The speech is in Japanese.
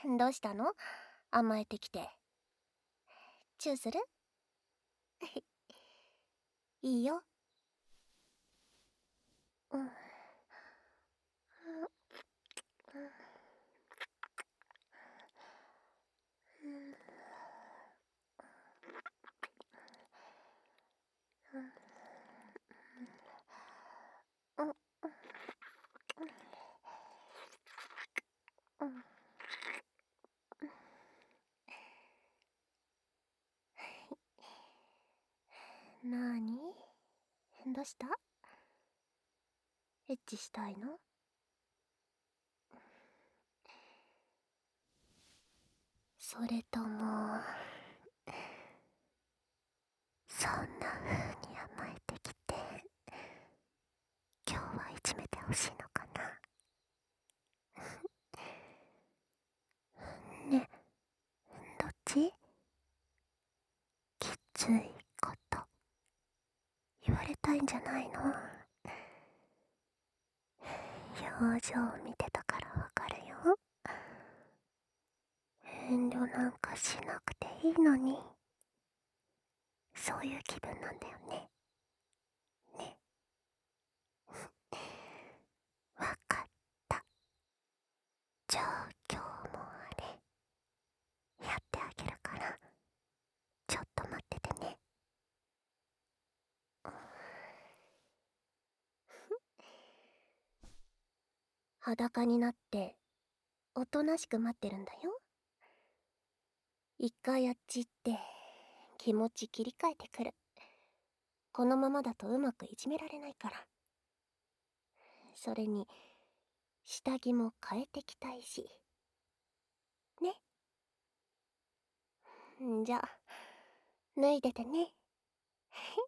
どうしたの？甘えてきて。チューする？いいよ。うん。なーに？どうした？エッチしたいの？それとも、そんな風に甘えてきて、今日はいじめてほしいのかな？ね、どっち？きついこと言われたいんじゃないの？表情を見てたからわかるよ。遠慮なんかしなくていいのに。そういう気分なんだよね。ね。わかった。じゃあ今日もあれやってあげるから、ちょっと待っててね。裸になっておとなしく待ってるんだよ。一回あっち行って気持ち切り替えてくる。このままだとうまくいじめられないから。それに下着も変えてきたいしね。じゃあ脱いでてね。